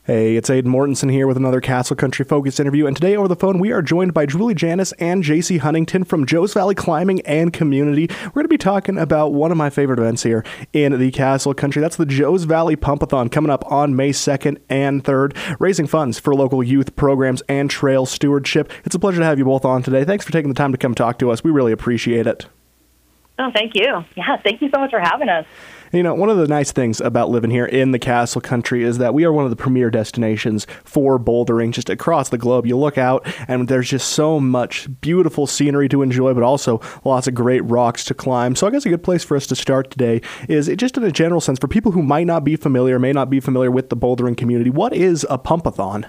Hey, it's Aiden Mortensen here with another Castle Country Focus interview, and today over the phone we are joined by Julie Janis and JC Huntington from Joes Valley Climbing and Community. We're going to be talking about one of my favorite events here in the Castle Country. That's the Joes Valley Pump-a-thon coming up on May 2nd and 3rd, raising funds for local youth programs and trail stewardship. It's a pleasure to have you both on today. Thanks for taking the time to come talk to us. We really appreciate it. Oh, thank you. Yeah, thank you so much for having us. You know, one of the nice things about living here in the Castle Country is that we are one of the premier destinations for bouldering just across the globe. You look out and there's just so much beautiful scenery to enjoy, but also lots of great rocks to climb. So I guess a good place for us to start today is just in a general sense for people who might not be familiar, may not be familiar with the bouldering community. What is a pump-a-thon?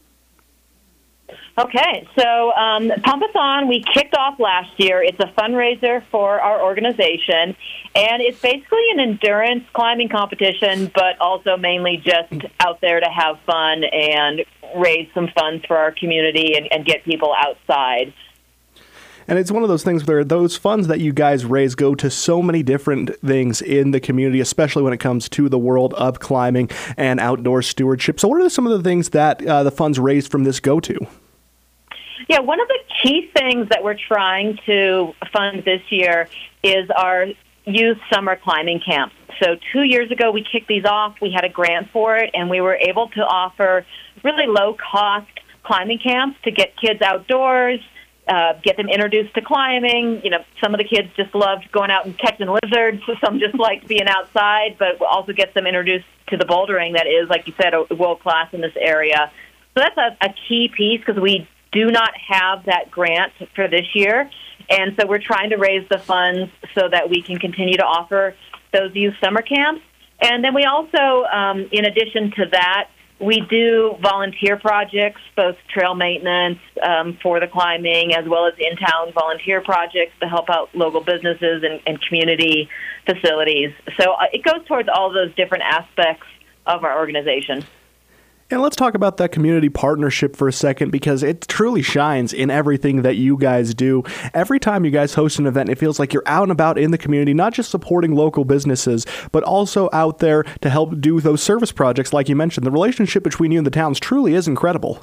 Okay, so Pump-a-thon, we kicked off last year. It's a fundraiser for our organization, and it's basically an endurance climbing competition, but also mainly just out there to have fun and raise some funds for our community and get people outside. And it's one of those things where those funds that you guys raise go to so many different things in the community, especially when it comes to the world of climbing and outdoor stewardship. So what are some of the things that the funds raised from this go to? Yeah, one of the key things that we're trying to fund this year is our youth summer climbing camps. So 2 years ago, we kicked these off. We had a grant for it, and we were able to offer really low-cost climbing camps to get kids outdoors, get them introduced to climbing. You know, some of the kids just loved going out and catching lizards. Some just liked being outside, but we'll also get them introduced to the bouldering that is, like you said, world-class in this area. So that's a key piece because we do not have that grant for this year, and so we're trying to raise the funds so that we can continue to offer those youth summer camps. And then we also, in addition to that, we do volunteer projects, both trail maintenance for the climbing as well as in-town volunteer projects to help out local businesses and community facilities. So it goes towards all of those different aspects of our organization. And let's talk about that community partnership for a second, because it truly shines in everything that you guys do. Every time you guys host an event, it feels like you're out and about in the community, not just supporting local businesses, but also out there to help do those service projects like you mentioned. The relationship between you and the towns truly is incredible.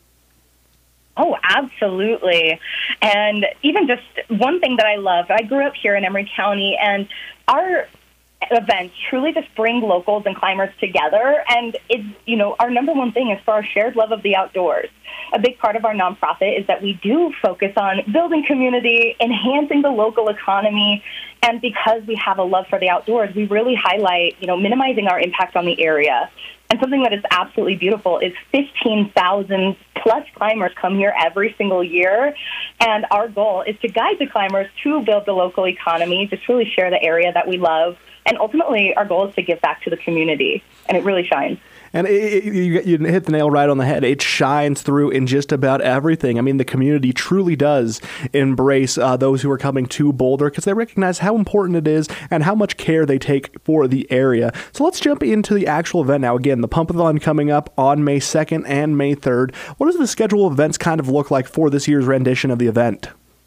Oh, absolutely. And even just one thing that I love, I grew up here in Emery County, and our events truly just bring locals and climbers together, and it's, you know, our number one thing is for our shared love of the outdoors. A big part of our nonprofit is that we do focus on building community, enhancing the local economy, and because we have a love for the outdoors, we really highlight, you know, minimizing our impact on the area. And something that is absolutely beautiful is 15,000 plus climbers come here every single year. And our goal is to guide the climbers to build the local economy, just really share the area that we love. And ultimately, our goal is to give back to the community. And it really shines. And you hit the nail right on the head. It shines through in just about everything. I mean, the community truly does embrace those who are coming to Boulder because they recognize how important it is and how much care they take for the area. So let's jump into the actual event now. Again, the Pump-a-thon coming up on May 2nd and May 3rd. What does the schedule of events kind of look like for this year's rendition of the event?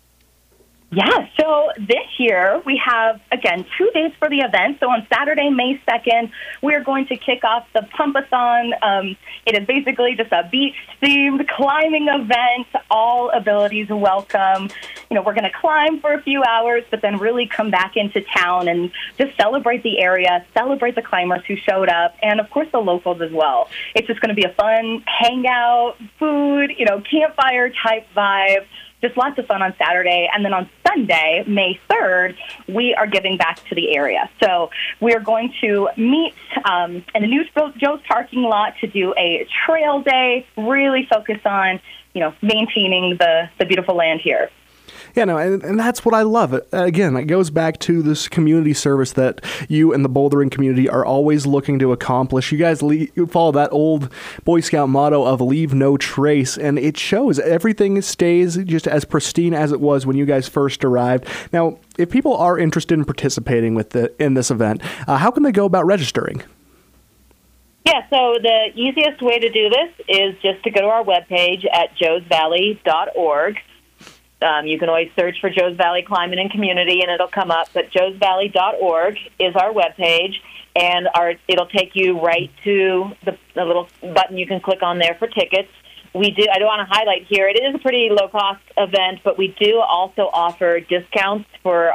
Yeah, so this year we have, again, 2 days for the event. So on Saturday, May 2nd, we're going to kick off the Pump-a-thon. It is basically just a beach-themed climbing event, all abilities welcome. You know, we're going to climb for a few hours, but then really come back into town and just celebrate the area, celebrate the climbers who showed up, and, of course, the locals as well. It's just going to be a fun hangout, food, you know, campfire-type vibe. Just lots of fun on Saturday. And then on Sunday, May 3rd, we are giving back to the area. So we're going to meet in the New Joe's parking lot to do a trail day, really focus on, you know, maintaining the beautiful land here. Yeah, no, and that's what I love. Again, it goes back to this community service that you and the bouldering community are always looking to accomplish. You guys you follow that old Boy Scout motto of leave no trace, and it shows. Everything stays just as pristine as it was when you guys first arrived. Now, if people are interested in participating in this event, how can they go about registering? Yeah, so the easiest way to do this is just to go to our webpage at joesvalley.org. You can always search for Joes Valley Climate and Community, and it'll come up. But joesvalley.org is our webpage, and it'll take you right to the little button you can click on there for tickets. I do want to highlight here, it is a pretty low-cost event, but we do also offer discounts for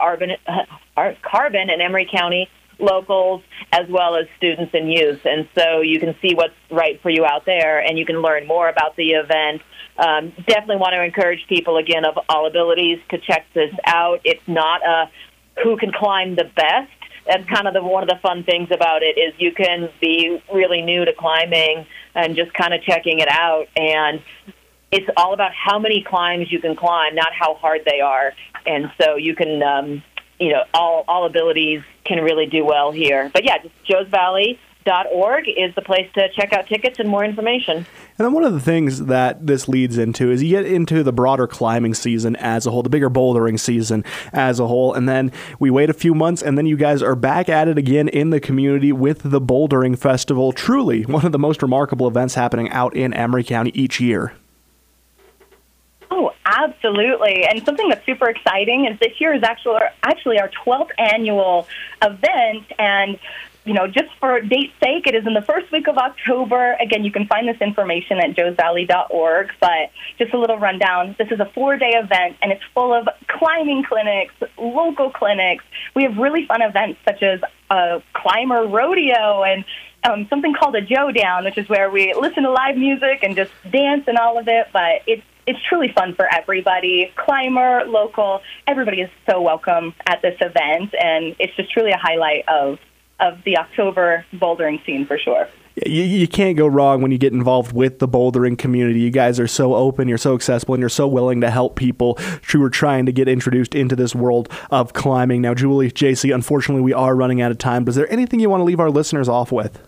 Carbon and Emery County locals, as well as students and youth. And so you can see what's right for you out there, and you can learn more about the event. Definitely want to encourage people, again, of all abilities to check this out. It's not a who can climb the best. That's kind of one of the fun things about it is you can be really new to climbing and just kind of checking it out. And it's all about how many climbs you can climb, not how hard they are. And so you can, all abilities can really do well here. But yeah, just joesvalley.org is the place to check out tickets and more information. And then one of the things that this leads into is you get into the broader climbing season as a whole, the bigger bouldering season as a whole, and then we wait a few months, and then you guys are back at it again in the community with the Bouldering Festival. Truly one of the most remarkable events happening out in Emery County each year. Oh, absolutely. And something that's super exciting is this year is actually our 12th annual event, and just for date's sake, it is in the first week of October. Again, you can find this information at joesvalley.org, but just a little rundown. This is a 4-day event, and it's full of climbing clinics, local clinics. We have really fun events such as a climber rodeo and something called a Joe Down, which is where we listen to live music and just dance and all of it, but it's truly fun for everybody. Climber, local, everybody is so welcome at this event, and it's just truly a highlight of the October bouldering scene for sure. You can't go wrong when you get involved with the bouldering community. You guys are so open, you're so accessible, and you're so willing to help people who are trying to get introduced into this world of climbing. Now, Julie, JC, unfortunately, we are running out of time, but is there anything you want to leave our listeners off with?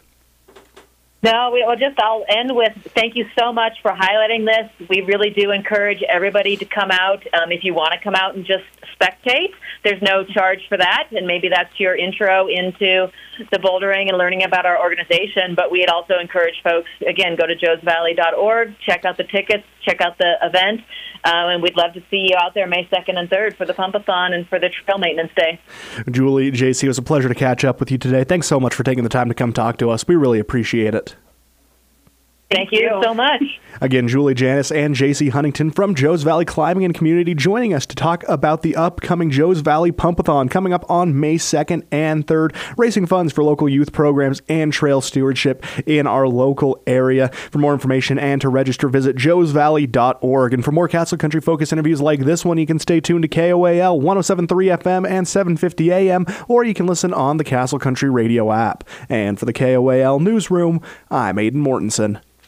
No, I'll end with thank you so much for highlighting this. We really do encourage everybody to come out. If you want to come out and just spectate, there's no charge for that, and maybe that's your intro into the bouldering and learning about our organization. But we'd also encourage folks, again, go to joesvalley.org, check out the tickets, check out the event, and we'd love to see you out there May 2nd and 3rd for the Pump-a-thon and for the Trail Maintenance Day. Julie, JC, it was a pleasure to catch up with you today. Thanks so much for taking the time to come talk to us. We really appreciate it. Thank you so much. Again, Julie Janis and JC Huntington from Joes Valley Climbing and Community joining us to talk about the upcoming Joes Valley Pump-a-thon coming up on May 2nd and 3rd, raising funds for local youth programs and trail stewardship in our local area. For more information and to register, visit joesvalley.org. And for more Castle Country Focus interviews like this one, you can stay tuned to KOAL 107.3 FM and 750 AM, or you can listen on the Castle Country Radio app. And for the KOAL Newsroom, I'm Aidan Mortensen.